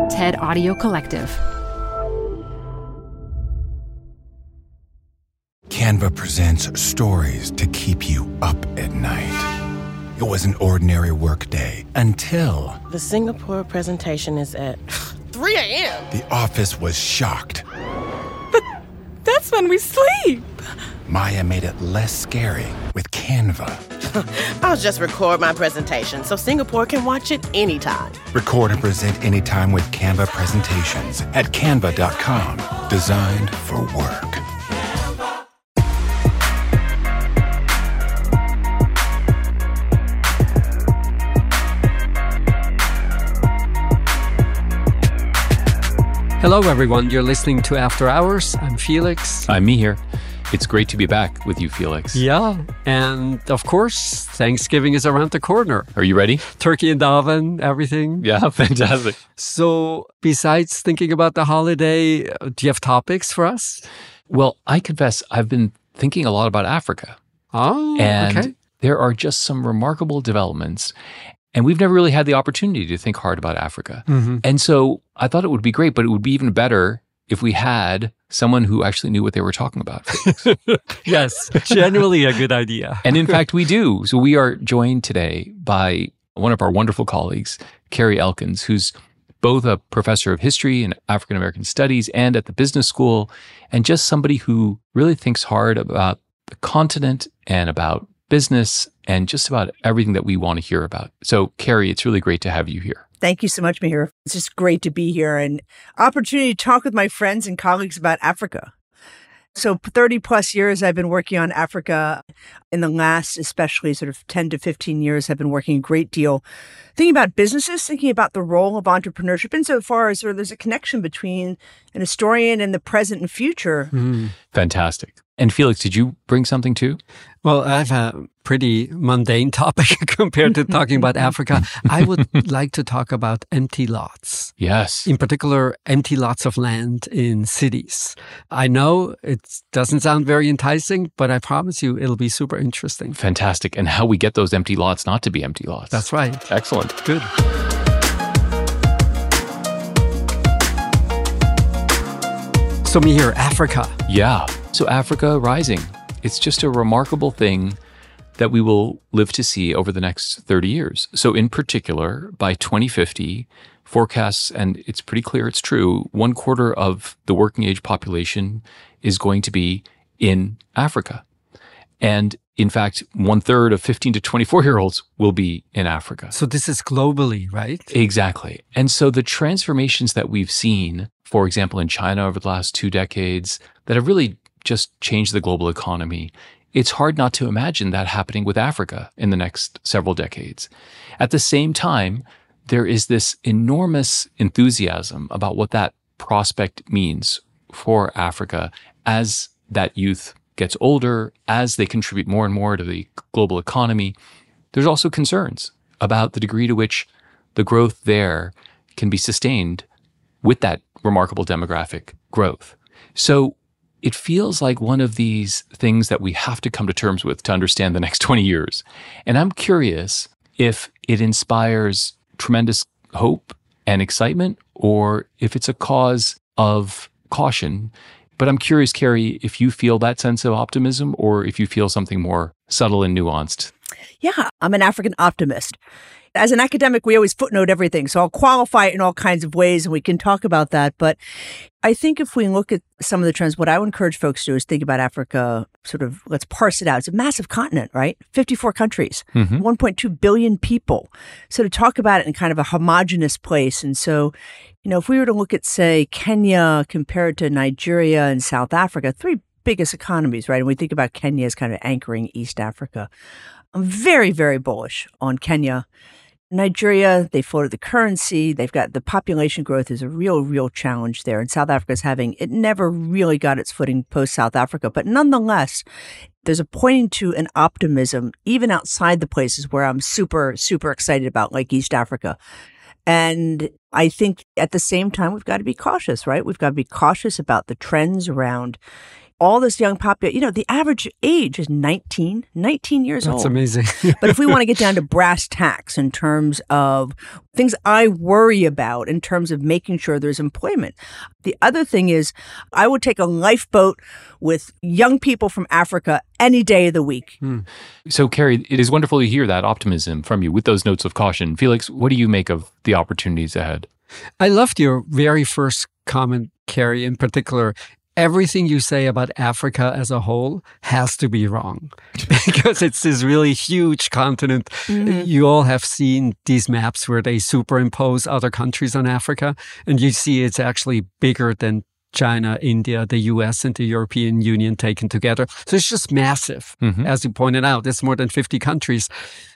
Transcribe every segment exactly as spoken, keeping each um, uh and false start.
TED Audio Collective. Canva presents stories to keep you up at night. It was an ordinary workday until... The Singapore presentation is at three a.m. The office was shocked. But that's when we sleep. Maya made it less scary with Canva. I'll just record my presentation so Singapore can watch it anytime. Record and present anytime with Canva presentations at canva dot com. Designed for work. Hello, everyone. You're listening to After Hours. I'm Felix. I'm Mihir. It's great to be back with you, Felix. Yeah. And of course, Thanksgiving is around the corner. Are you ready? Turkey in the oven, everything. Yeah, fantastic. So besides thinking about the holiday, do you have topics for us? Well, I confess I've been thinking a lot about Africa. Oh, and okay. There are just some remarkable developments. And we've never really had the opportunity to think hard about Africa. Mm-hmm. And so I thought it would be great, but it would be even better if we had someone who actually knew what they were talking about. Yes, generally a good idea. And in fact, we do. So we are joined today by one of our wonderful colleagues, Carrie Elkins, who's both a professor of history and African American studies and at the business school, and just somebody who really thinks hard about the continent and about business and just about everything that we want to hear about. So, Carrie, it's really great to have you here. Thank you so much, Mihir. It's just great to be here and opportunity to talk with my friends and colleagues about Africa. So thirty plus years I've been working on Africa. In the last, especially sort of ten to fifteen years, I've been working a great deal thinking about businesses, thinking about the role of entrepreneurship insofar as sort of there's a connection between an historian and the present and future. Mm. Fantastic. And Felix, did you bring something too? Well, I have a pretty mundane topic compared to talking about Africa. I would like to talk about empty lots. Yes. In particular, empty lots of land in cities. I know it doesn't sound very enticing, but I promise you it'll be super interesting. Fantastic. And how we get those empty lots not to be empty lots. That's right. Excellent. Good. So Mihir, Africa. Yeah. So Africa rising. It's just a remarkable thing that we will live to see over the next thirty years. So in particular, by twenty fifty, forecasts, and it's pretty clear it's true, one quarter of the working age population is going to be in Africa. And in fact, one third of fifteen to twenty-four year olds will be in Africa. So this is globally, right? Exactly. And so the transformations that we've seen, for example, in China over the last two decades, that have really just changed the global economy, it's hard not to imagine that happening with Africa in the next several decades. At the same time, there is this enormous enthusiasm about what that prospect means for Africa as that youth gets older, as they contribute more and more to the global economy. There's also concerns about the degree to which the growth there can be sustained with that remarkable demographic growth. So it feels like one of these things that we have to come to terms with to understand the next twenty years. And I'm curious if it inspires tremendous hope and excitement, or if it's a cause of caution. But I'm curious, Carrie, if you feel that sense of optimism or if you feel something more subtle and nuanced. Yeah, I'm an African optimist. As an academic, we always footnote everything. So I'll qualify it in all kinds of ways and we can talk about that. But I think if we look at some of the trends, what I would encourage folks to do is think about Africa, sort of, let's parse it out. It's a massive continent, right? fifty-four countries, mm-hmm. one point two billion people. So to talk about it in kind of a homogenous place. And so, you know, if we were to look at, say, Kenya compared to Nigeria and South Africa, three biggest economies, right? And we think about Kenya as kind of anchoring East Africa. I'm very, very bullish on Kenya. Nigeria, they floated the currency. They've got the population growth is a real, real challenge there. And South Africa's having, it never really got its footing post-South Africa. But nonetheless, there's a pointing to an optimism, even outside the places where I'm super, super excited about, like East Africa. And I think at the same time, we've got to be cautious, right? We've got to be cautious about the trends around all this young population. You know, the average age is nineteen, nineteen years That's old. That's amazing. But if we want to get down to brass tacks in terms of things I worry about in terms of making sure there's employment, the other thing is I would take a lifeboat with young people from Africa any day of the week. Hmm. So, Carrie, it is wonderful to hear that optimism from you with those notes of caution. Felix, what do you make of the opportunities ahead? I loved your very first comment, Carrie, in particular. Everything you say about Africa as a whole has to be wrong because it's this really huge continent. Mm-hmm. You all have seen these maps where they superimpose other countries on Africa, and you see it's actually bigger than China, India, the U S, and the European Union taken together. So it's just massive. Mm-hmm. As you pointed out, it's more than fifty countries.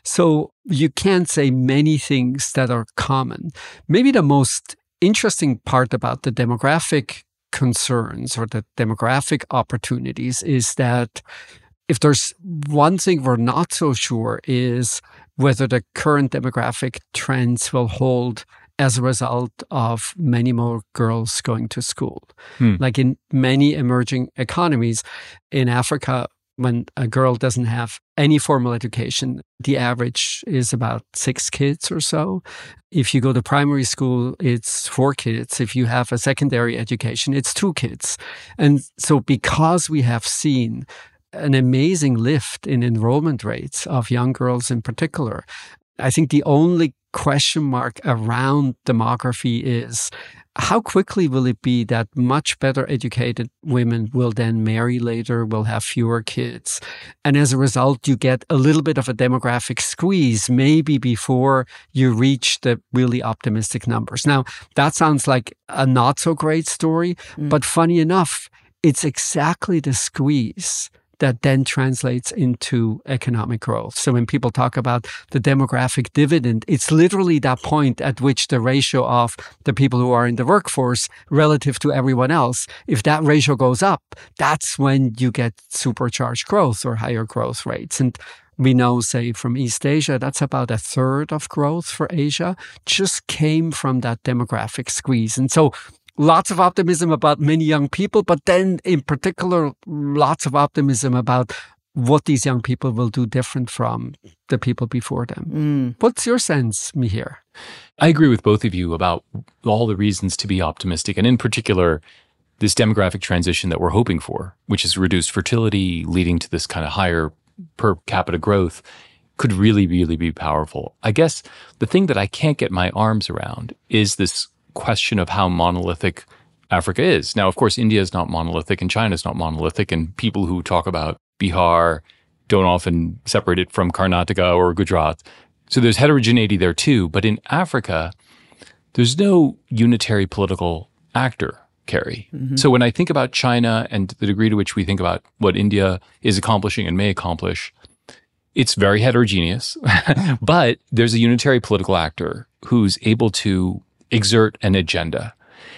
So you can't say many things that are common. Maybe the most interesting part about the demographic concerns or the demographic opportunities is that if there's one thing we're not so sure is whether the current demographic trends will hold as a result of many more girls going to school. Hmm. Like in many emerging economies, in Africa, when a girl doesn't have any formal education, the average is about six kids or so. If you go to primary school, it's four kids. If you have a secondary education, it's two kids. And so because we have seen an amazing lift in enrollment rates of young girls in particular, I think the only question mark around demography is how quickly will it be that much better educated women will then marry later, will have fewer kids? And as a result, you get a little bit of a demographic squeeze, maybe before you reach the really optimistic numbers. Now, that sounds like a not so great story, mm. but funny enough, it's exactly the squeeze that then translates into economic growth. So when people talk about the demographic dividend, it's literally that point at which the ratio of the people who are in the workforce relative to everyone else, if that ratio goes up, that's when you get supercharged growth or higher growth rates. And we know, say, from East Asia, that's about a third of growth for Asia, just came from that demographic squeeze. And so lots of optimism about many young people, but then in particular, lots of optimism about what these young people will do different from the people before them. Mm. What's your sense, Mihir? I agree with both of you about all the reasons to be optimistic, and in particular, this demographic transition that we're hoping for, which is reduced fertility, leading to this kind of higher per capita growth, could really, really be powerful. I guess the thing that I can't get my arms around is this question of how monolithic Africa is. Now, of course, India is not monolithic and China is not monolithic, and people who talk about Bihar don't often separate it from Karnataka or Gujarat. So there's heterogeneity there too. But in Africa, there's no unitary political actor, Carrie. Mm-hmm. So when I think about China and the degree to which we think about what India is accomplishing and may accomplish, it's very heterogeneous. But there's a unitary political actor who's able to exert an agenda.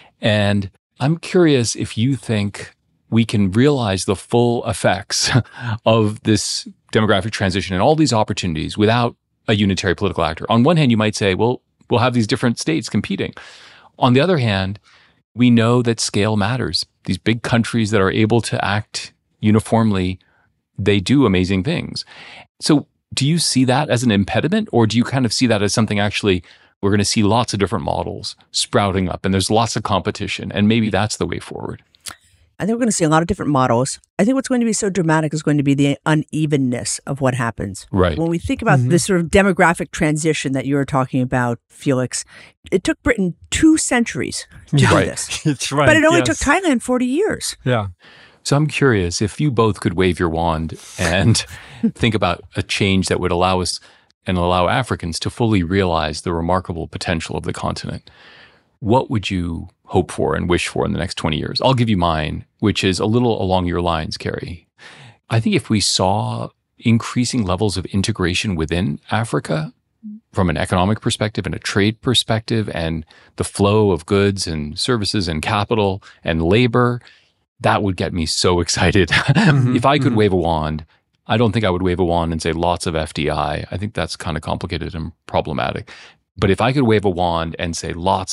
And I'm curious if you think we can realize the full effects of this demographic transition and all these opportunities without a unitary political actor. On one hand, you might say, well, we'll have these different states competing. On the other hand, we know that scale matters. These big countries that are able to act uniformly, they do amazing things. So do you see that as an impediment, or do you kind of see that as something actually we're going to see lots of different models sprouting up and there's lots of competition, and maybe that's the way forward? I think we're going to see a lot of different models. I think what's going to be so dramatic is going to be the unevenness of what happens. Right. When we think about mm-hmm. this sort of demographic transition that you were talking about, Felix, it took Britain two centuries to do right. this. It's right. But it only yes. took Thailand forty years. Yeah. So I'm curious if you both could wave your wand and think about a change that would allow us and allow Africans to fully realize the remarkable potential of the continent. What would you hope for and wish for in the next twenty years? I'll give you mine, which is a little along your lines, Carrie. I think if we saw increasing levels of integration within Africa from an economic perspective and a trade perspective, and the flow of goods and services and capital and labor, that would get me so excited. Mm-hmm, if I could mm-hmm. wave a wand, I don't think I would wave a wand and say lots of F D I. I think that's kind of complicated and problematic. But if I could wave a wand and say lots of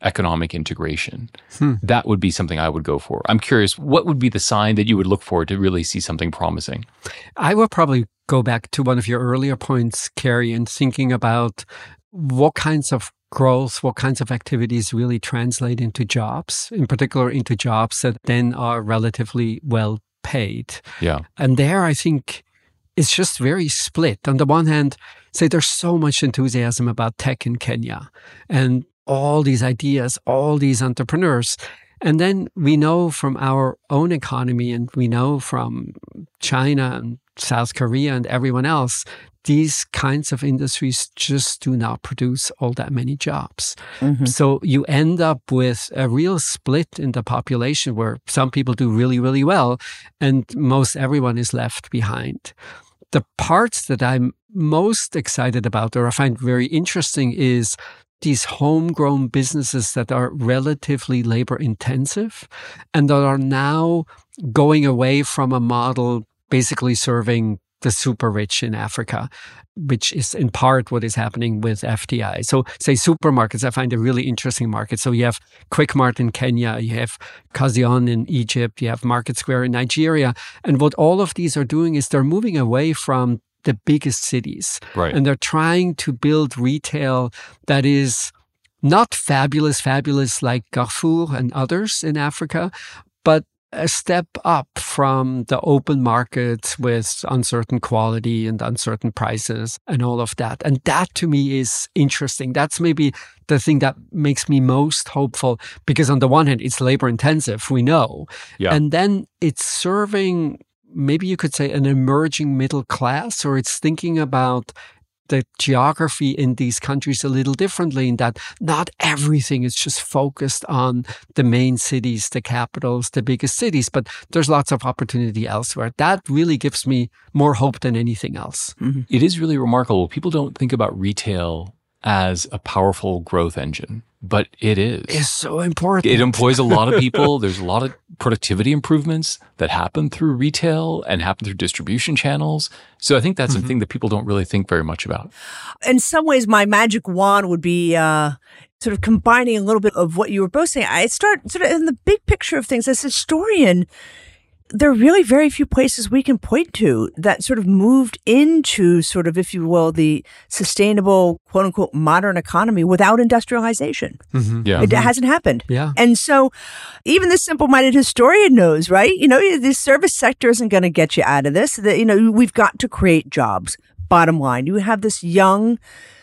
economic integration. Hmm. That would be something I would go for. I'm curious, what would be the sign that you would look for to really see something promising? I will probably go back to one of your earlier points, Kerry, in thinking about what kinds of growth, what kinds of activities really translate into jobs, in particular into jobs that then are relatively well paid. Yeah. And there, I think it's just very split. On the one hand, say there's so much enthusiasm about tech in Kenya and all these ideas, all these entrepreneurs. And then we know from our own economy and we know from China and South Korea and everyone else, these kinds of industries just do not produce all that many jobs. Mm-hmm. So you end up with a real split in the population where some people do really, really well and most everyone is left behind. The parts that I'm most excited about or I find very interesting is these homegrown businesses that are relatively labor intensive and that are now going away from a model basically serving the super rich in Africa, which is in part what is happening with F D I. So say supermarkets, I find a really interesting market. So you have Quick Mart in Kenya, you have Kazion in Egypt, you have Market Square in Nigeria. And what all of these are doing is they're moving away from the biggest cities. Right. And they're trying to build retail that is not fabulous, fabulous like Carrefour and others in Africa, but a step up from the open market with uncertain quality and uncertain prices and all of that. And that to me is interesting. That's maybe the thing that makes me most hopeful because on the one hand, it's labor intensive, we know. Yeah. And then it's serving, maybe you could say, an emerging middle class, or it's thinking about the geography in these countries a little differently in that not everything is just focused on the main cities, the capitals, the biggest cities, but there's lots of opportunity elsewhere. That really gives me more hope than anything else. Mm-hmm. It is really remarkable. People don't think about retail as a powerful growth engine, but it is. It's so important. It employs a lot of people. There's a lot of productivity improvements that happen through retail and happen through distribution channels. So I think that's mm-hmm. a thing that people don't really think very much about. In some ways, my magic wand would be uh, sort of combining a little bit of what you were both saying. I start sort of in the big picture of things. As a historian, there are really very few places we can point to that sort of moved into sort of, if you will, the sustainable, quote unquote, modern economy without industrialization. Mm-hmm. Yeah. It mm-hmm. hasn't happened. Yeah. And so even the simple-minded historian knows, right? You know, the service sector isn't going to get you out of this. The, you know, we've got to create jobs. Bottom line, you have this young,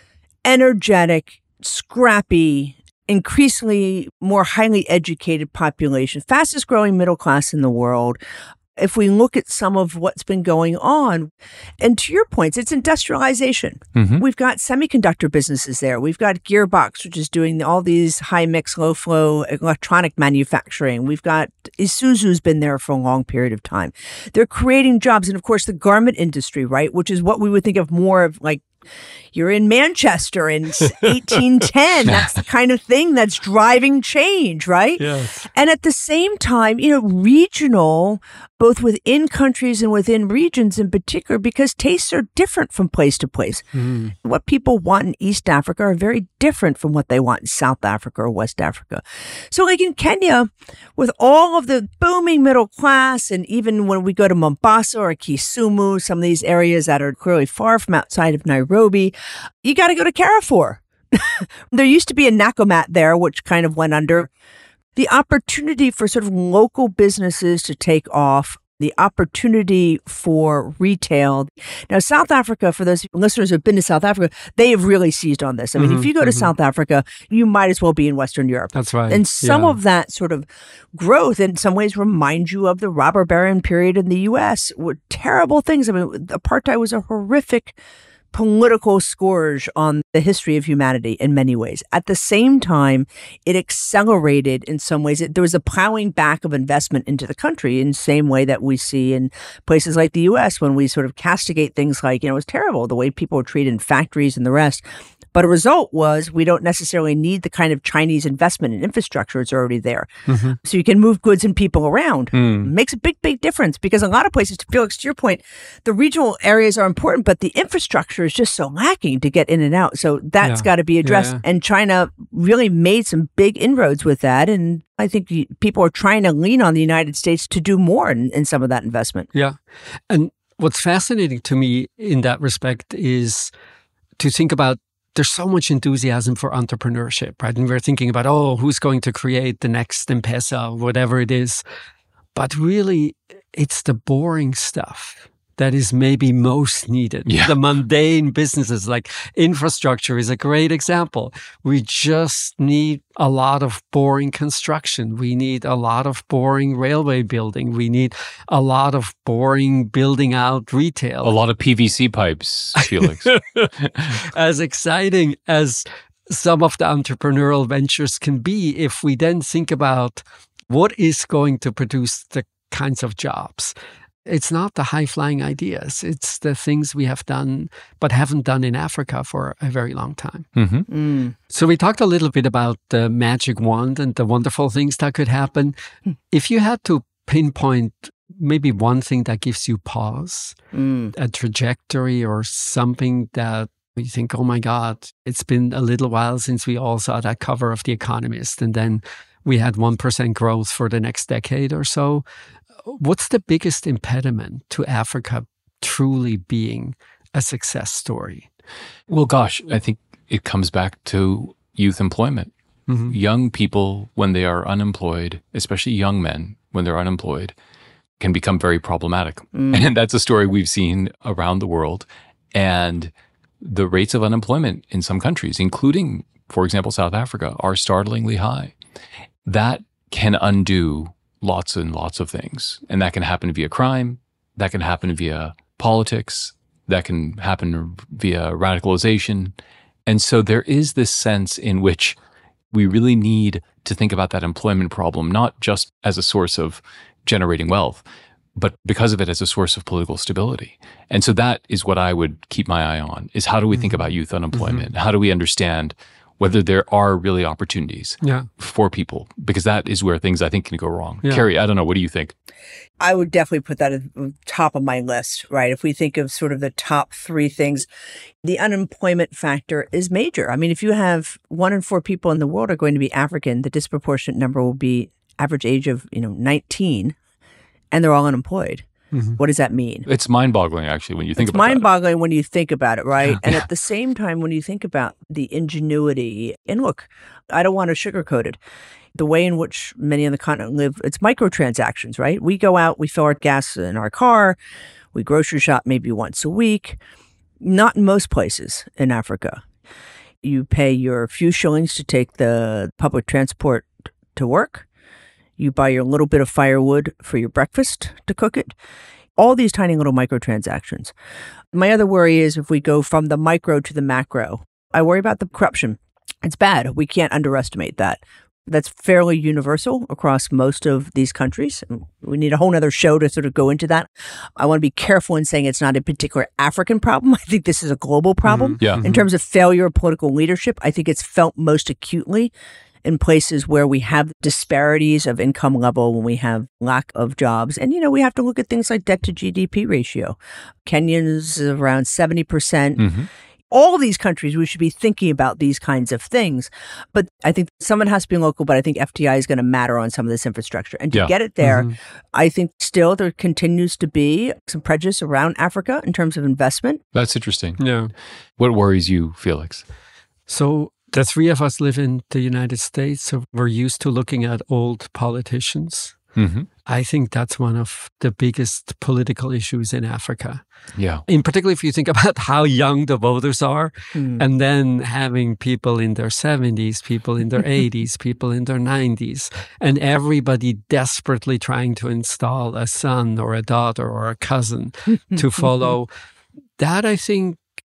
energetic, scrappy, increasingly more highly educated population, fastest growing middle class in the world. If we look at some of what's been going on, and to your points, it's industrialization. Mm-hmm. We've got semiconductor businesses there. We've got Gearbox, which is doing all these high mix, low flow electronic manufacturing. We've got Isuzu's been there for a long period of time. They're creating jobs. And of course, the garment industry, right, which is what we would think of more of like, you're in Manchester in eighteen ten. That's the kind of thing that's driving change, right? Yes. And at the same time, you know, regional, both within countries and within regions in particular, because tastes are different from place to place. Mm. What people want in East Africa are very different from what they want in South Africa or West Africa. So like in Kenya, with all of the booming middle class, and even when we go to Mombasa or Kisumu, some of these areas that are clearly far from outside of Nairobi, you got to go to Carrefour. There used to be a Nakumatt there, which kind of went under. The opportunity for sort of local businesses to take off, the opportunity for retail. Now, South Africa, for those listeners who have been to South Africa, they have really seized on this. I mean, mm-hmm, if you go to mm-hmm. South Africa, you might as well be in Western Europe. That's right. And some yeah. of that sort of growth in some ways reminds you of the robber baron period in the U S with terrible things. I mean, apartheid was a horrific political scourge on the history of humanity in many ways. At the same time, it accelerated in some ways. It, there was a plowing back of investment into the country in the same way that we see in places like the U S when we sort of castigate things like, you know, it was terrible, the way people were treated in factories and the rest. But a result was we don't necessarily need the kind of Chinese investment in infrastructure. It's already there. Mm-hmm. So you can move goods and people around. Mm. Makes a big, big difference because a lot of places, to Felix, to your point, the regional areas are important, but the infrastructure infrastructure is just so lacking to get in and out. So that's Yeah. got to be addressed. Yeah. And China really made some big inroads with that. And I think y- people are trying to lean on the United States to do more in, in some of that investment. Yeah. And what's fascinating to me in that respect is to think about there's so much enthusiasm for entrepreneurship, right? And we're thinking about, oh, who's going to create the next M-Pesa, whatever it is. But really, it's the boring stuff that is maybe most needed. Yeah. The mundane businesses, like infrastructure is a great example. We just need a lot of boring construction. We need a lot of boring railway building. We need a lot of boring building out retail. A lot of P V C pipes, Felix. As exciting as some of the entrepreneurial ventures can be, if we then think about what is going to produce the kinds of jobs. It's not the high-flying ideas. It's the things we have done but haven't done in Africa for a very long time. hmm Mm. So we talked a little bit about the magic wand and the wonderful things that could happen. If you had to pinpoint maybe one thing that gives you pause, Mm. a trajectory or something that you think, oh my God, it's been a little while since we all saw that cover of The Economist, and then we had one percent growth for the next decade or so. What's the biggest impediment to Africa truly being a success story? Well, gosh, I think it comes back to youth employment. Mhm. Young people, when they are unemployed, especially young men, when they're unemployed, can become very problematic. Mm. And that's a story we've seen around the world. And the rates of unemployment in some countries, including, for example, South Africa, are startlingly high. That can undo lots and lots of things. And that can happen via crime. That can happen via politics. That can happen via radicalization. And so there is this sense in which we really need to think about that employment problem, not just as a source of generating wealth, but because of it as a source of political stability. And so that is what I would keep my eye on, is how do we think about youth unemployment? How do we understand whether there are really opportunities Yeah. for people? Because that is where things I think can go wrong. Yeah. Carrie, I don't know. What do you think? I would definitely put that at the top of my list, right? If we think of sort of the top three things, the unemployment factor is major. I mean, if you have one in four people in the world are going to be African, the disproportionate number will be average age of, you know, nineteen, and they're all unemployed. Mhm. What does that mean? It's mind-boggling, actually, when you think It's about mind-boggling when you think about it, right? Yeah. And at the same time, when you think about the ingenuity, and look, I don't want to sugarcoat it. The way in which many on the continent live, it's microtransactions, right? We go out, we fill our gas in our car, we grocery shop maybe once a week. Not in most places in Africa. You pay your few shillings to take the public transport to work. You buy your little bit of firewood for your breakfast to cook it. All these tiny little microtransactions. My other worry is if we go from the micro to the macro, I worry about the corruption. It's bad. We can't underestimate that. That's fairly universal across most of these countries. We need a whole other show to sort of go into that. I want to be careful in saying it's not a particular African problem. I think this is a global problem. Yeah. In terms of failure of political leadership, I think it's felt most acutely in places where we have disparities of income level, when we have lack of jobs. And, you know, we have to look at things like debt to G D P ratio. Kenya's around seventy percent. Mm-hmm. All these countries, we should be thinking about these kinds of things. But I think someone has to be local, but I think F D I is going to matter on some of this infrastructure. And to Yeah. get it there, Mhm. I think still there continues to be some prejudice around Africa in terms of investment. That's interesting. Yeah. What worries you, Felix? So the three of us live in the United States, so we're used to looking at old politicians. Mm-hmm. I think that's one of the biggest political issues in Africa. Yeah. In particular, if you think about how young the voters are, Mm. and then having people in their seventies, people in their eighties, people in their nineties, and everybody desperately trying to install a son or a daughter or a cousin to follow. That, I think,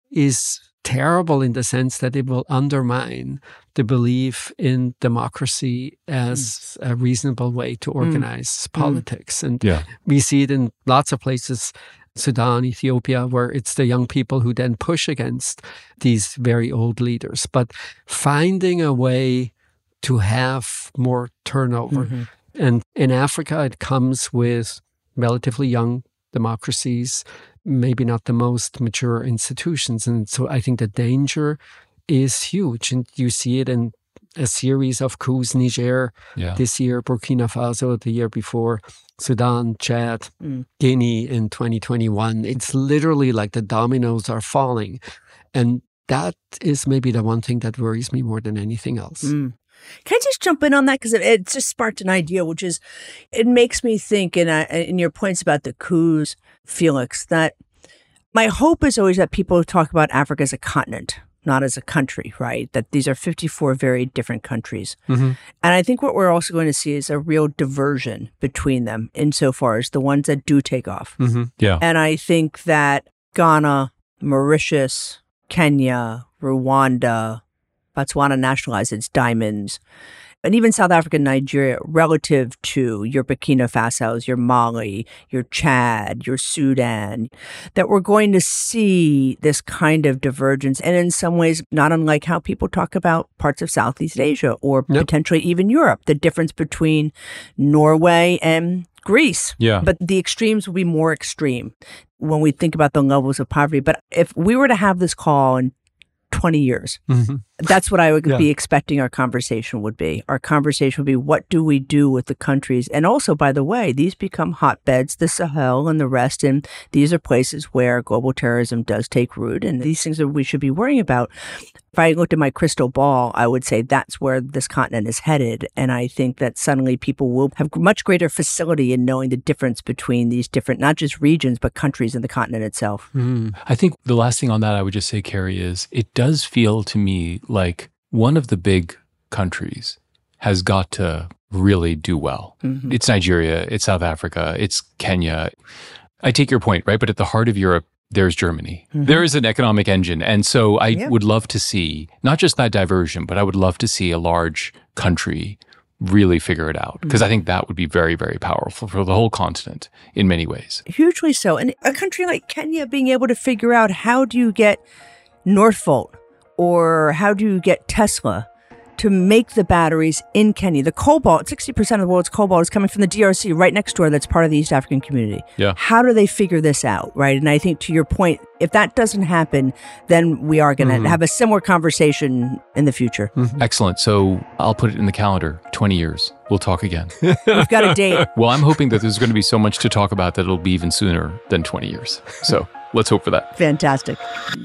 is terrible in the sense that it will undermine the belief in democracy as a reasonable way to organize politics. And Yeah. we see it in lots of places, Sudan, Ethiopia, where it's the young people who then push against these very old leaders. But finding a way to have more turnover. Mhm. And in Africa, it comes with relatively young democracies, maybe not the most mature institutions. And so I think the danger is huge. And you see it in a series of coups, Niger Yeah. this year, Burkina Faso the year before, Sudan, Chad, Mm. Guinea in twenty twenty-one. It's literally like the dominoes are falling. And that is maybe the one thing that worries me more than anything else. Mm. Can I just jump in on that? Because it, it just sparked an idea, which is, it makes me think, in, uh, in your points about the coups, Felix, that my hope is always that people talk about Africa as a continent, not as a country, right? That these are fifty-four very different countries. Mm-hmm. And I think what we're also going to see is a real diversion between them insofar as the ones that do take off. Mm-hmm. Yeah. And I think that Ghana, Mauritius, Kenya, Rwanda, Botswana nationalized its diamonds, and even South Africa and Nigeria relative to your Burkina Fasos, your Mali, your Chad, your Sudan, that we're going to see this kind of divergence. And in some ways, not unlike how people talk about parts of Southeast Asia or Yep. potentially even Europe, the difference between Norway and Greece. Yeah. But the extremes will be more extreme when we think about the levels of poverty. But if we were to have this call in twenty years, Mm-hmm. that's what I would Yeah. be expecting our conversation would be. Our conversation would be, what do we do with the countries? And also, by the way, these become hotbeds, the Sahel and the rest. And these are places where global terrorism does take root. And these things that we should be worrying about. If I looked at my crystal ball, I would say that's where this continent is headed. And I think that suddenly people will have much greater facility in knowing the difference between these different, not just regions, but countries in the continent itself. Mm-hmm. I think the last thing on that I would just say, Carrie, is it does feel to me like one of the big countries has got to really do well. Mhm. It's Nigeria, it's South Africa, it's Kenya. I take your point, right? But at the heart of Europe, there's Germany. Mhm. There is an economic engine. And so I Yeah. would love to see not just that diversion, but I would love to see a large country really figure it out. Because I think that would be very, very powerful for the whole continent in many ways. Hugely so. And a country like Kenya being able to figure out, how do you get Northvolt or how do you get Tesla to make the batteries in Kenya? The cobalt, sixty percent of the world's cobalt is coming from the D R C right next door. That's part of the East African community. Yeah. How do they figure this out, right? And I think, to your point, if that doesn't happen, then we are going to Mhm. have a similar conversation in the future. Excellent. So I'll put it in the calendar, twenty years. We'll talk again. We've got a date. Well, I'm hoping that there's going to be so much to talk about that it'll be even sooner than twenty years. So let's hope for that. Fantastic.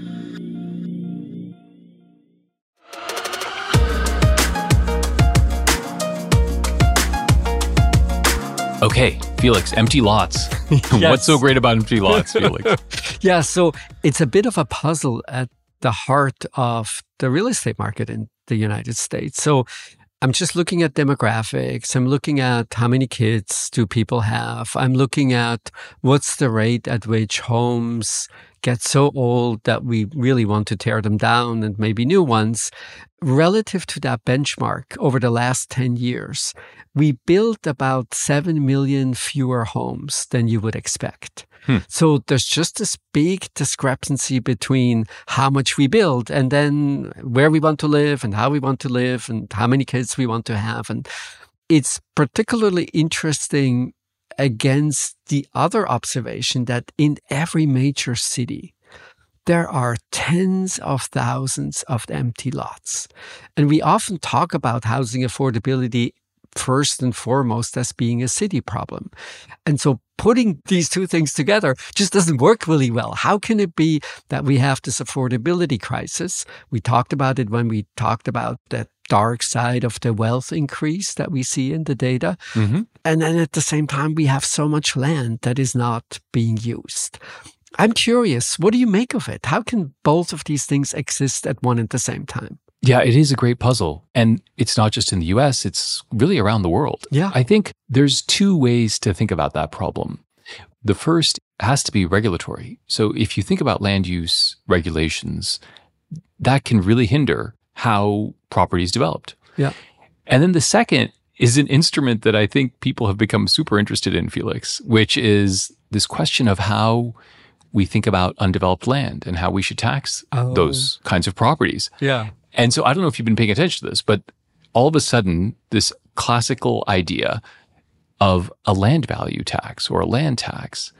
Okay, Felix, empty lots. What's so great about empty lots, Felix? Yeah, so it's a bit of a puzzle at the heart of the real estate market in the United States. So I'm just looking at demographics. I'm looking at how many kids do people have. I'm looking at what's the rate at which homes get so old that we really want to tear them down and maybe new ones. Relative to that benchmark over the last ten years, we built about seven million fewer homes than you would expect. Hmm. So there's just this big discrepancy between how much we build and then where we want to live and how we want to live and how many kids we want to have. And it's particularly interesting against the other observation that in every major city, there are tens of thousands of empty lots. And we often talk about housing affordability first and foremost as being a city problem. And so putting these two things together just doesn't work really well. How can it be that we have this affordability crisis? We talked about it when we talked about the dark side of the wealth increase that we see in the data. Mm-hmm. And then at the same time, we have so much land that is not being used. I'm curious, what do you make of it? How can both of these things exist at one and the same time? Yeah, it is a great puzzle. And it's not just in the U S, it's really around the world. Yeah. I think there's two ways to think about that problem. The first has to be regulatory. So if you think about land use regulations, that can really hinder how property is developed. Yeah. And then the second is an instrument that I think people have become super interested in, Felix, which is this question of how we think about undeveloped land and how we should tax Oh. those kinds of properties. Yeah. And so I don't know if you've been paying attention to this, but all of a sudden, this classical idea of a land value tax or a land tax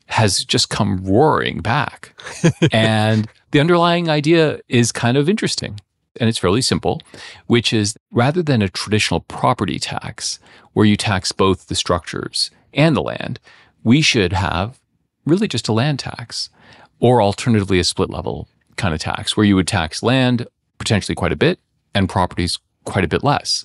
has just come roaring back. And the underlying idea is kind of interesting. And it's fairly simple, which is rather than a traditional property tax where you tax both the structures and the land, we should have really just a land tax, or alternatively a split level kind of tax where you would tax land potentially quite a bit and properties quite a bit less.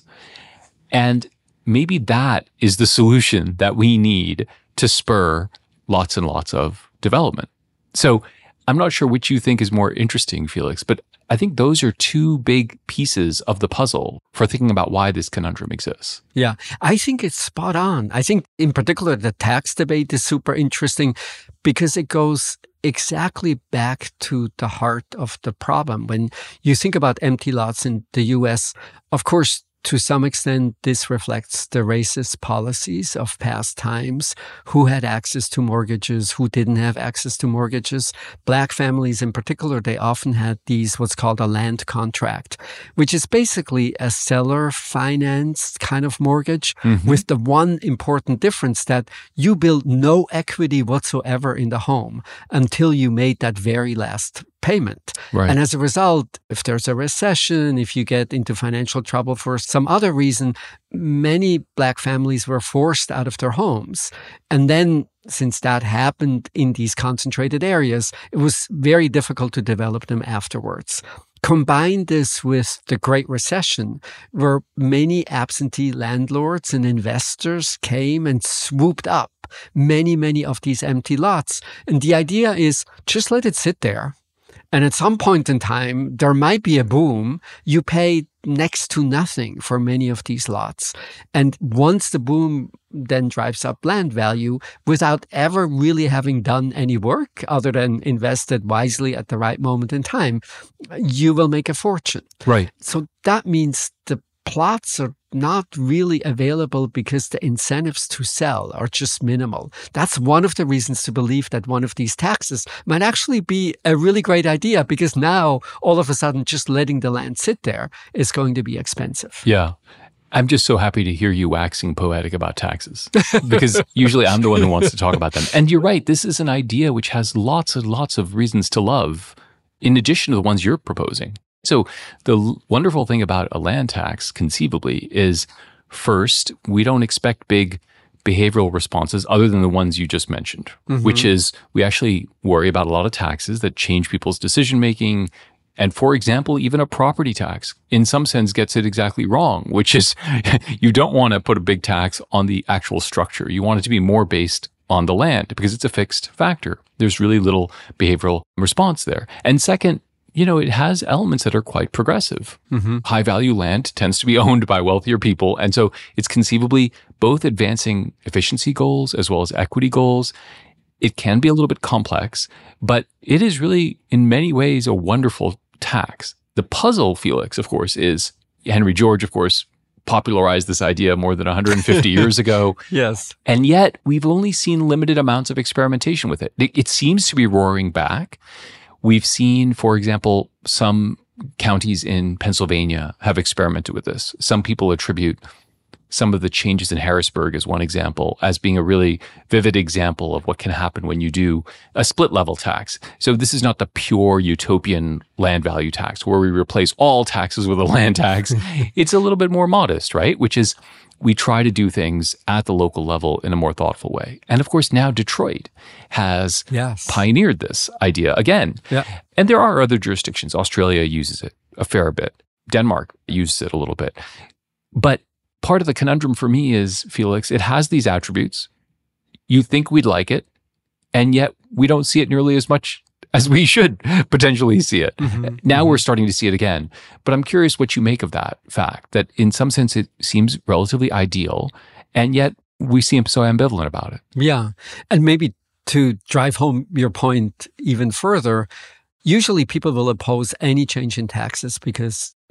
And maybe that is the solution that we need to spur lots and lots of development. So I'm not sure which you think is more interesting, Felix, but I think those are two big pieces of the puzzle for thinking about why this conundrum exists. Yeah, I think it's spot on. I think in particular, the tax debate is super interesting because it goes exactly back to the heart of the problem. When you think about empty lots in the U S, of course, to some extent, this reflects the racist policies of past times. Who had access to mortgages, who didn't have access to mortgages. Black families in particular, they often had these, what's called a land contract, which is basically a seller-financed kind of mortgage mm-hmm. with the one important difference that you build no equity whatsoever in the home until you made that very last payment. Right. And as a result, if there's a recession, if you get into financial trouble for some other reason, many Black families were forced out of their homes. And then since that happened in these concentrated areas, it was very difficult to develop them afterwards. Combine this with the Great Recession, where many absentee landlords and investors came and swooped up many, many of these empty lots. And the idea is just let it sit there. And at some point in time, there might be a boom. You pay next to nothing for many of these lots. And once the boom then drives up land value without ever really having done any work other than invested wisely at the right moment in time, you will make a fortune. Right. So that means the plots are not really available because the incentives to sell are just minimal. That's one of the reasons to believe that one of these taxes might actually be a really great idea, because now all of a sudden just letting the land sit there is going to be expensive. Yeah. I'm just so happy to hear you waxing poetic about taxes, because usually I'm the one who wants to talk about them. And you're right. This is an idea which has lots and lots of reasons to love, in addition to the ones you're proposing. So the l- wonderful thing about a land tax, conceivably, is first, we don't expect big behavioral responses other than the ones you just mentioned, mm-hmm. which is we actually worry about a lot of taxes that change people's decision-making. And for example, even a property tax, in some sense, gets it exactly wrong, which is you don't want to put a big tax on the actual structure. You want it to be more based on the land because it's a fixed factor. There's really little behavioral response there. And second, you know, it has elements that are quite progressive. Mm-hmm. High value land tends to be owned by wealthier people. And so it's conceivably both advancing efficiency goals as well as equity goals. It can be a little bit complex, but it is really in many ways a wonderful tax. The puzzle, Felix, of course, is Henry George, of course, popularized this idea more than one hundred fifty years ago. Yes. And yet we've only seen limited amounts of experimentation with it. It, it seems to be roaring back. We've seen, for example, some counties in Pennsylvania have experimented with this. Some people attribute some of the changes in Harrisburg as one example as being a really vivid example of what can happen when you do a split level tax. So this is not the pure utopian land value tax where we replace all taxes with a land tax. It's a little bit more modest, right? Which is we try to do things at the local level in a more thoughtful way. And of course, now Detroit has yes. pioneered this idea again. Yeah. And there are other jurisdictions. Australia uses it a fair bit. Denmark uses it a little bit. But part of the conundrum for me is, Felix, it has these attributes. You think we'd like it, and yet we don't see it nearly as much as we should potentially see it. Mm-hmm. Now mm-hmm. we're starting to see it again. But I'm curious what you make of that fact, that in some sense it seems relatively ideal, and yet we seem so ambivalent about it. Yeah. And maybe to drive home your point even further, usually people will oppose any change in taxes because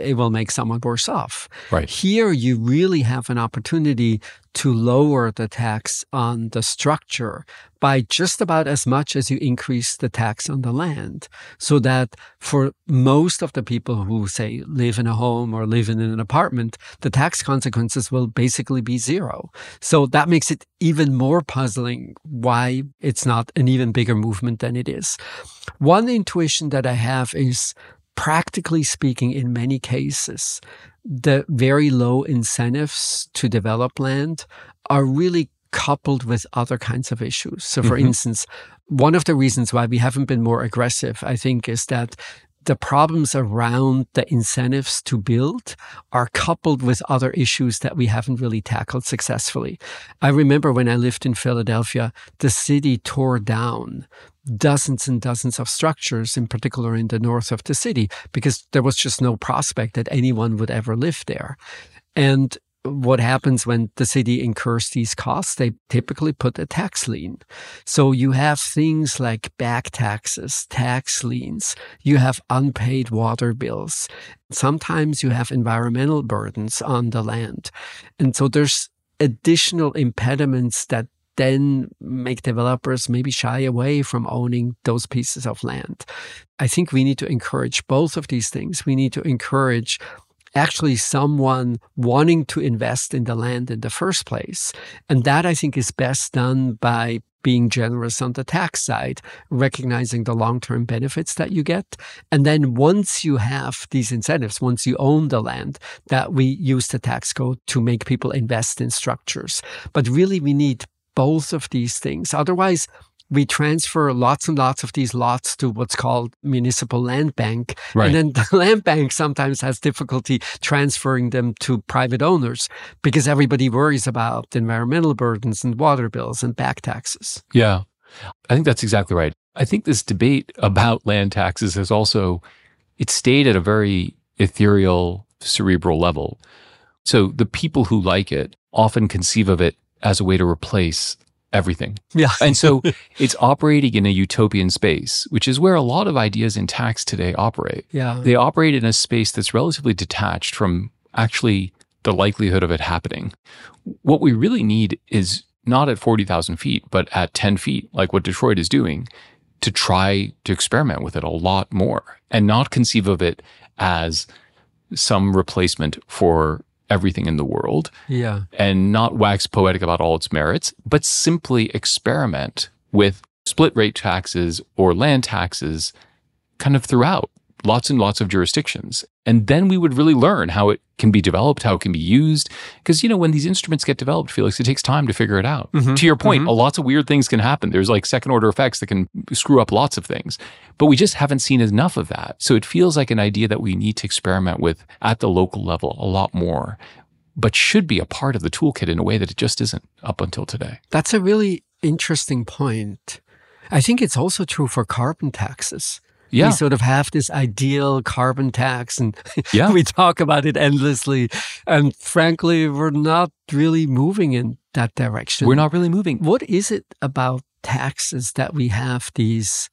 it will make someone worse off. Right. Here, you really have an opportunity to lower the tax on the structure by just about as much as you increase the tax on the land. So that for most of the people who, say, live in a home or live in an apartment, the tax consequences will basically be zero. So that makes it even more puzzling why it's not an even bigger movement than it is. One intuition that I have is, practically speaking, in many cases, the very low incentives to develop land are really coupled with other kinds of issues. So, for mm-hmm. instance, one of the reasons why we haven't been more aggressive, I think, is that the problems around the incentives to build are coupled with other issues that we haven't really tackled successfully. I remember when I lived in Philadelphia, the city tore down dozens and dozens of structures, in particular in the north of the city, because there was just no prospect that anyone would ever live there. And what happens when the city incurs these costs? They typically put a tax lien. So you have things like back taxes, tax liens. You have unpaid water bills. Sometimes you have environmental burdens on the land. And so there's additional impediments that then make developers maybe shy away from owning those pieces of land. I think we need to encourage both of these things. We need to encourage actually someone wanting to invest in the land in the first place. And that, I think, is best done by being generous on the tax side, recognizing the long-term benefits that you get. And then once you have these incentives, once you own the land, that we use the tax code to make people invest in structures. But really, we need both of these things. Otherwise, we transfer lots and lots of these lots to what's called municipal land bank. Right. And then the land bank sometimes has difficulty transferring them to private owners because everybody worries about environmental burdens and water bills and back taxes. Yeah, I think that's exactly right. I think this debate about land taxes has also, it stayed at a very ethereal, cerebral level. So the people who like it often conceive of it as a way to replace everything. Yeah. And so it's operating in a utopian space, which is where a lot of ideas in tax today operate. Yeah. They operate in a space that's relatively detached from actually the likelihood of it happening. What we really need is not at forty thousand feet, but at ten feet, like what Detroit is doing, to try to experiment with it a lot more and not conceive of it as some replacement for everything in the world, yeah, and not wax poetic about all its merits, but simply experiment with split rate taxes or land taxes kind of throughout lots and lots of jurisdictions. And then we would really learn how it can be developed, how it can be used. Because, you know, when these instruments get developed, Felix, it takes time to figure it out. Mm-hmm. To your point, mm-hmm. lots of weird things can happen. There's like second order effects that can screw up lots of things. But we just haven't seen enough of that. So it feels like an idea that we need to experiment with at the local level a lot more, but should be a part of the toolkit in a way that it just isn't up until today. That's a really interesting point. I think it's also true for carbon taxes. Yeah. We sort of have this ideal carbon tax and yeah. we talk about it endlessly. And frankly, we're not really moving in that direction. We're not really moving. What is it about taxes that we have these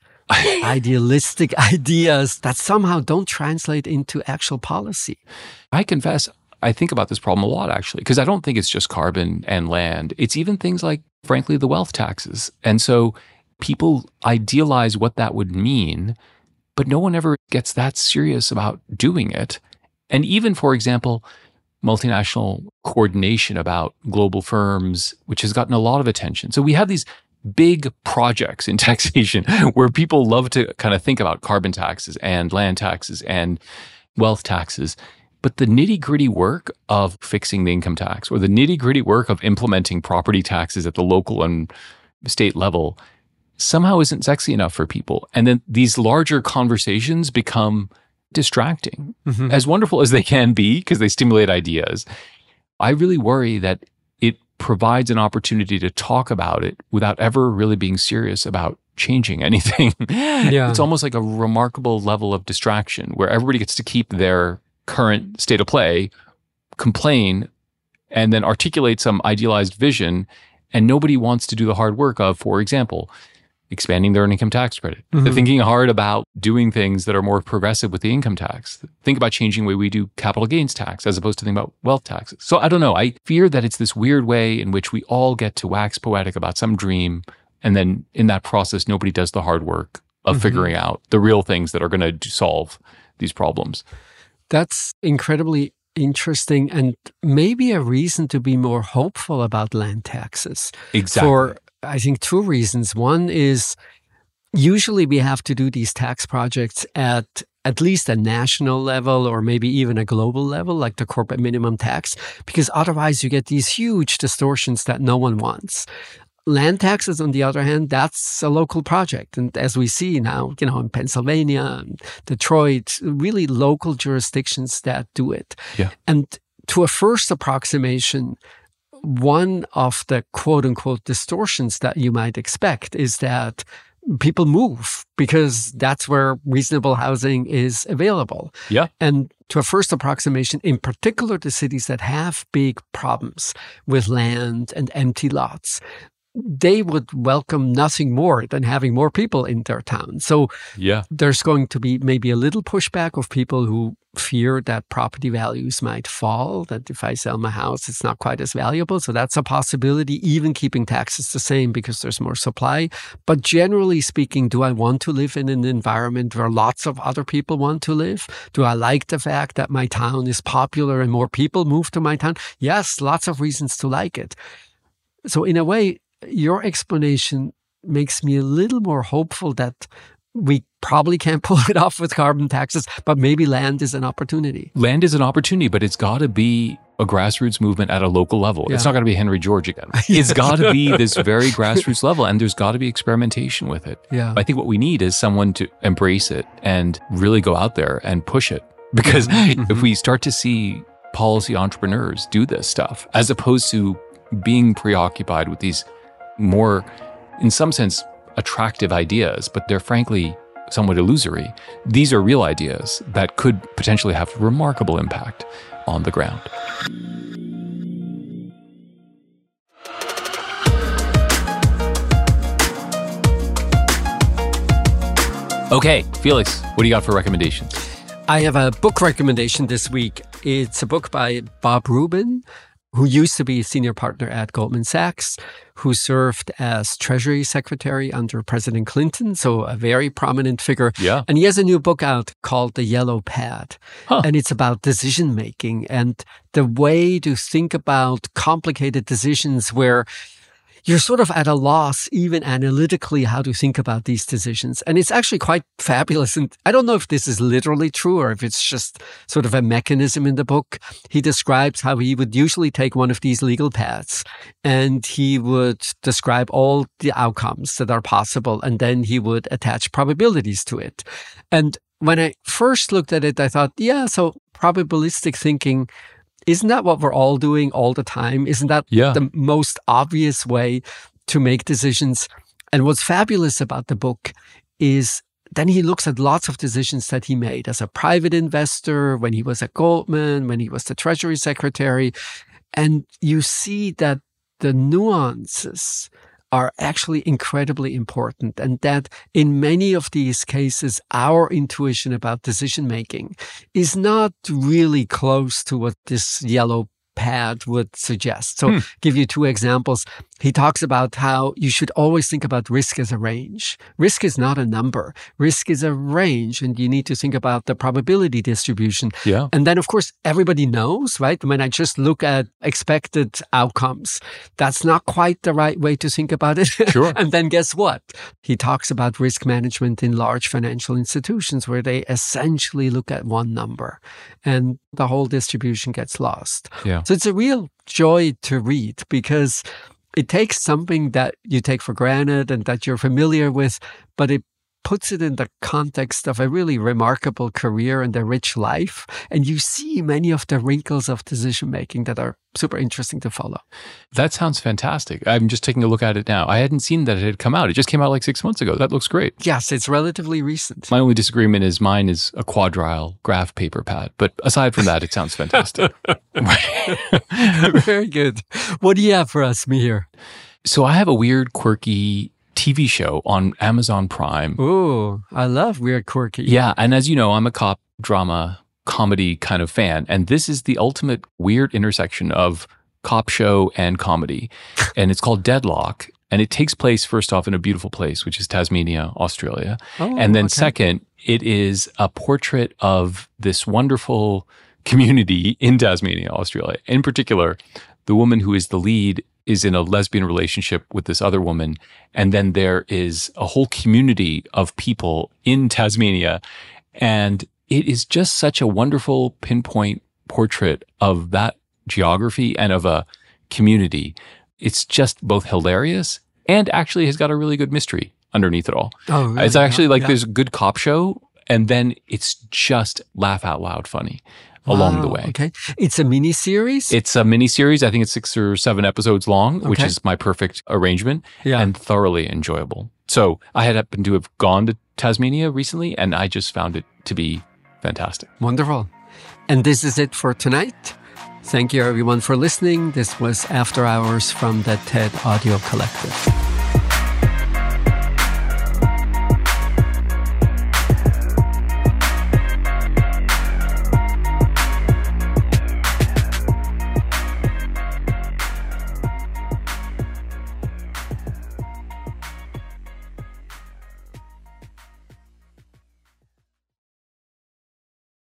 idealistic ideas that somehow don't translate into actual policy? I confess, I think about this problem a lot, actually, because I don't think it's just carbon and land. It's even things like, frankly, the wealth taxes. And so people idealize what that would mean, but no one ever gets that serious about doing it. And even, for example, multinational coordination about global firms, which has gotten a lot of attention. So we have these big projects in taxation where people love to kind of think about carbon taxes and land taxes and wealth taxes. But the nitty-gritty work of fixing the income tax or the nitty-gritty work of implementing property taxes at the local and state level somehow isn't sexy enough for people. And then these larger conversations become distracting, mm-hmm. as wonderful as they can be because they stimulate ideas. I really worry that it provides an opportunity to talk about it without ever really being serious about changing anything. Yeah. It's almost like a remarkable level of distraction where everybody gets to keep their current state of play, complain, and then articulate some idealized vision, and nobody wants to do the hard work of, for example, expanding their income tax credit. Mm-hmm. They're thinking hard about doing things that are more progressive with the income tax. Think about changing the way we do capital gains tax as opposed to thinking about wealth taxes. So I don't know. I fear that it's this weird way in which we all get to wax poetic about some dream. And then in that process, nobody does the hard work of mm-hmm. figuring out the real things that are going to solve these problems. That's incredibly interesting and maybe a reason to be more hopeful about land taxes. Exactly. For, I think, two reasons. One is usually we have to do these tax projects at at least a national level or maybe even a global level, like the corporate minimum tax, because otherwise you get these huge distortions that no one wants. Land taxes, on the other hand, that's a local project. And as we see now, you know, in Pennsylvania, and Detroit, really local jurisdictions that do it. Yeah. And to a first approximation, one of the quote unquote distortions that you might expect is that people move because that's where reasonable housing is available. Yeah. And to a first approximation, in particular, the cities that have big problems with land and empty lots, they would welcome nothing more than having more people in their town. So yeah. there's going to be maybe a little pushback of people who fear that property values might fall, that if I sell my house, it's not quite as valuable. So that's a possibility, even keeping taxes the same because there's more supply. But generally speaking, do I want to live in an environment where lots of other people want to live? Do I like the fact that my town is popular and more people move to my town? Yes, lots of reasons to like it. So in a way, your explanation makes me a little more hopeful that we probably can't pull it off with carbon taxes, but maybe land is an opportunity. Land is an opportunity, but it's got to be a grassroots movement at a local level. Yeah. It's not going to be Henry George again. It's got to be this very grassroots level, and there's got to be experimentation with it. Yeah. I think what we need is someone to embrace it and really go out there and push it. Because mm-hmm. if we start to see policy entrepreneurs do this stuff, as opposed to being preoccupied with these more, in some sense, attractive ideas, but they're frankly somewhat illusory. These are real ideas that could potentially have remarkable impact on the ground. Okay, Felix, what do you got for recommendations? I have a book recommendation this week. It's a book by Bob Rubin, who used to be a senior partner at Goldman Sachs, who served as Treasury Secretary under President Clinton, so a very prominent figure. Yeah. And he has a new book out called The Yellow Pad. Huh. And it's about decision-making and the way to think about complicated decisions where you're sort of at a loss, even analytically, how to think about these decisions. And it's actually quite fabulous. And I don't know if this is literally true or if it's just sort of a mechanism in the book. He describes how he would usually take one of these legal paths and he would describe all the outcomes that are possible. And then he would attach probabilities to it. And when I first looked at it, I thought, yeah, so probabilistic thinking, isn't that what we're all doing all the time? Isn't that yeah. the most obvious way to make decisions? And what's fabulous about the book is then he looks at lots of decisions that he made as a private investor, when he was at Goldman, when he was the Treasury Secretary. And you see that the nuances are actually incredibly important, and that in many of these cases, our intuition about decision-making is not really close to what this yellow pad would suggest. So hmm. give you two examples. He talks about how you should always think about risk as a range. Risk is not a number. Risk is a range, and you need to think about the probability distribution. Yeah. And then, of course, everybody knows, right? When I just look at expected outcomes, that's not quite the right way to think about it. Sure. And then guess what? He talks about risk management in large financial institutions where they essentially look at one number and the whole distribution gets lost. Yeah. So it's a real joy to read because it takes something that you take for granted and that you're familiar with, but it puts it in the context of a really remarkable career and a rich life. And you see many of the wrinkles of decision-making that are super interesting to follow. That sounds fantastic. I'm just taking a look at it now. I hadn't seen that it had come out. It just came out like six months ago. That looks great. Yes, it's relatively recent. My only disagreement is mine is a quadrile graph paper pad. But aside from that, it sounds fantastic. Very good. What do you have for us, Mihir? So I have a weird, quirky T V show on Amazon Prime. Ooh, I love weird, quirky. Yeah. And as you know, I'm a cop drama comedy kind of fan. And this is the ultimate weird intersection of cop show and comedy. And it's called Deadlock. And it takes place, first off, in a beautiful place, which is Tasmania, Australia. Oh, and then okay. second, it is a portrait of this wonderful community in Tasmania, Australia. In particular, the woman who is the lead is in a lesbian relationship with this other woman. And then there is a whole community of people in Tasmania. And it is just such a wonderful pinpoint portrait of that geography and of a community. It's just both hilarious and actually has got a really good mystery underneath it all. Oh, really? It's actually Yeah, like yeah. there's a good cop show, and then it's just laugh out loud funny along the Wow, way. Okay. It's a mini series? It's a mini series. I think it's six or seven episodes long, which Okay. is my perfect arrangement Yeah. and thoroughly enjoyable. So I had happened to have gone to Tasmania recently, and I just found it to be fantastic. Wonderful. And this is it for tonight. Thank you, everyone, for listening. This was After Hours from the TED Audio Collective.